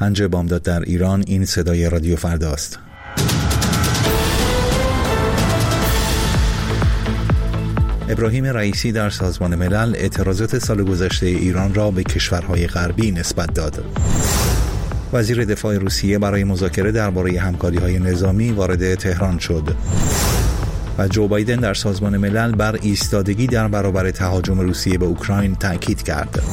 پنج بامداد در ایران. این صدای رادیو فرداست. ابراهیم رئیسی در سازمان ملل اعتراضات سال گذشته ایران را به کشورهای غربی نسبت داد. وزیر دفاع روسیه برای مذاکره درباره همکاری‌های نظامی وارد تهران شد. و جو بایدن در سازمان ملل بر ایستادگی در برابر تهاجم روسیه به اوکراین تأکید کرد.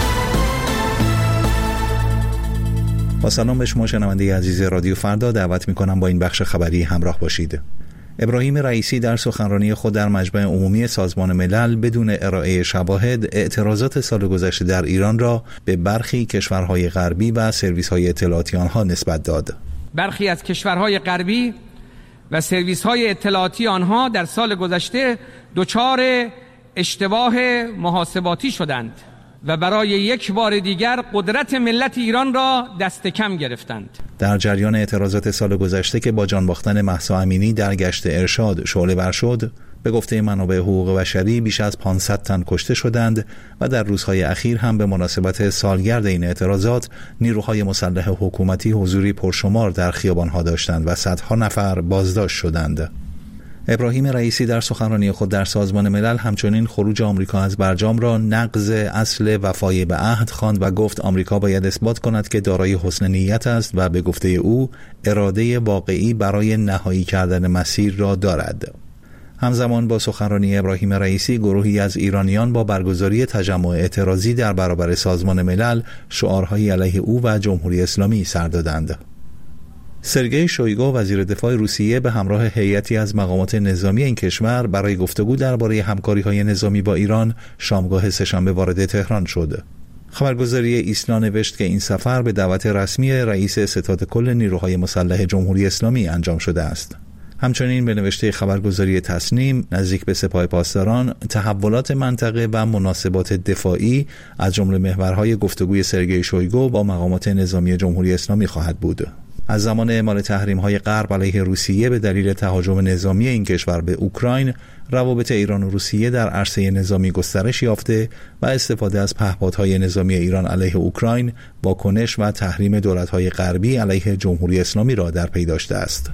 با سلام به شما شنونده عزیز رادیو فردا، دعوت می‌کنم با این بخش خبری همراه باشید. ابراهیم رئیسی در سخنرانی خود در مجمع عمومی سازمان ملل بدون ارائه شواهد اعتراضات سال گذشته در ایران را به برخی کشورهای غربی و سرویس‌های اطلاعاتی آنها نسبت داد. برخی از کشورهای غربی و سرویس‌های اطلاعاتی آنها در سال گذشته دچار اشتباه محاسباتی شدند و برای یک بار دیگر قدرت ملت ایران را دست کم گرفتند. در جریان اعتراضات سال گذشته که با جان باختن مهسا امینی در گشت ارشاد شعله‌ور شد، به گفته منابع حقوق بشری بیش از 500 تن کشته شدند و در روزهای اخیر هم به مناسبت سالگرد این اعتراضات نیروهای مسلح حکومتی حضوری پرشمار در خیابان‌ها داشتند و صدها نفر بازداشت شدند. ابراهیم رئیسی در سخنرانی خود در سازمان ملل همچنین خروج آمریکا از برجام را نقض اصل وفای به عهد خواند و گفت آمریکا باید اثبات کند که دارای حسن نیت است و به گفته او اراده واقعی برای نهایی کردن مسیر را دارد. همزمان با سخنرانی ابراهیم رئیسی، گروهی از ایرانیان با برگزاری تجمع اعتراضی در برابر سازمان ملل شعارهایی علیه او و جمهوری اسلامی سر دادند. سرگئی شویگو وزیر دفاع روسیه به همراه هیئتی از مقامات نظامی این کشور برای گفتگو درباره همکاری‌های نظامی با ایران شامگاه سه‌شنبه وارد تهران شد. خبرگزاری ایسنا نوشت که این سفر به دعوت رسمی رئیس ستاد کل نیروهای مسلح جمهوری اسلامی انجام شده است. همچنین به نوشته خبرگزاری تصنیم، نزدیک به سپاه پاسداران، تحولات منطقه و مناسبات دفاعی از جمله محورهای گفتگوی سرگئی شویگو با مقامات نظامی جمهوری اسلامی خواهد بود. از زمان اعمال تحریم‌های غرب علیه روسیه به دلیل تهاجم نظامی این کشور به اوکراین، روابط ایران و روسیه در عرصه نظامی گسترش یافته و استفاده از پهپادهای نظامی ایران علیه اوکراین واکنش و تحریم دولت‌های غربی علیه جمهوری اسلامی را در پی داشته است.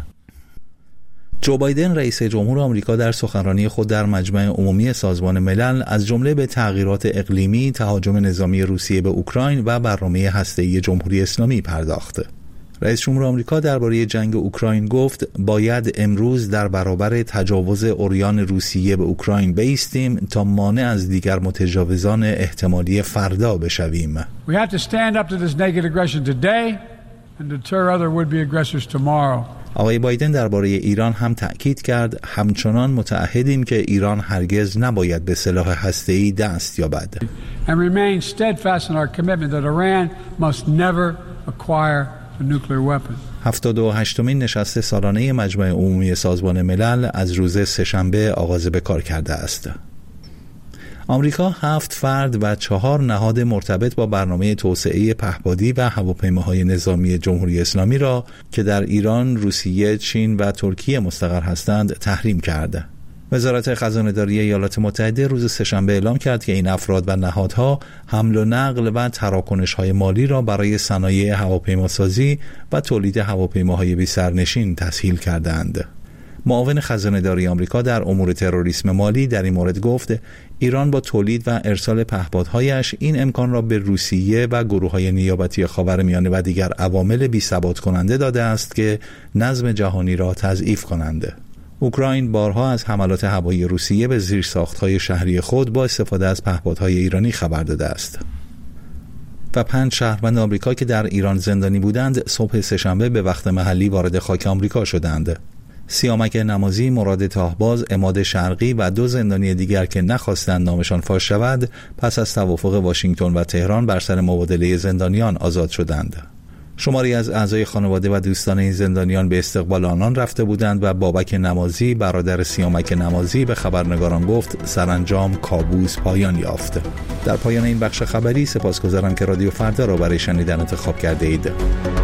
جو بایدن رئیس جمهور آمریکا در سخنرانی خود در مجمع عمومی سازمان ملل از جمله به تغییرات اقلیمی، تهاجم نظامی روسیه به اوکراین و برنامه هسته‌ای جمهوری اسلامی پرداخت. رئیس جمهور آمریکا درباره جنگ اوکراین گفت باید امروز در برابر تجاوز عریان روسیه به اوکراین بایستیم تا مانع از دیگر متجاوزان احتمالی فردا بشویم. We have to stand up to this naked aggression today and deter other would-be aggressors tomorrow. آقای بایدن درباره ایران هم تأکید کرد همچنان متعهدیم که ایران هرگز نباید به سلاح هسته‌ای دست یابد. And remain steadfast in our commitment that Iran must never acquire a nuclear weapon. 78مین نشست سالانه مجمع عمومی سازمان ملل از روز سه‌شنبه آغاز به کار کرده است. آمریکا 7 فرد و 4 نهاد مرتبط با برنامه توسعه پهپادی و هواپیماهای نظامی جمهوری اسلامی را که در ایران، روسیه، چین و ترکیه مستقر هستند تحریم کرده. وزارت خزانه‌داری ایالات متحده روز سه‌شنبه اعلام کرد که این افراد و نهادها حمل و نقل و تراکنش‌های مالی را برای صنایع هواپیماسازی و تولید هواپیماهای بی‌سرنشین تسهیل کردند. معاون خزانه‌داری آمریکا در امور تروریسم مالی در این مورد گفت ایران با تولید و ارسال پهپادهایش این امکان را به روسیه و گروه‌های نیابتی خاورمیانه و دیگر عوامل بی‌ثبات کننده داده است که نظم جهانی را تضعیف کنند. اوکراین بارها از حملات هوایی روسیه به زیرساخت‌های شهری خود با استفاده از پهپادهای ایرانی خبر داده است. و 5 شهروند آمریکا که در ایران زندانی بودند صبح سه‌شنبه به وقت محلی وارد خاک آمریکا شدند. سیامک نمازی، مراد تاهباز، عماد شرقی و 2 زندانی دیگر که نخواستند نامشان فاش شود پس از توافق واشنگتن و تهران بر سر مبادله زندانیان آزاد شدند. شماری از اعضای خانواده و دوستان این زندانیان به استقبال آنان رفته بودند و بابک نمازی، برادر سیامک نمازی، به خبرنگاران گفت سرانجام کابوس پایان یافت. در پایان این بخش خبری سپاسگزارم که رادیو فردا را برای شنیدن انتخاب کرده اید.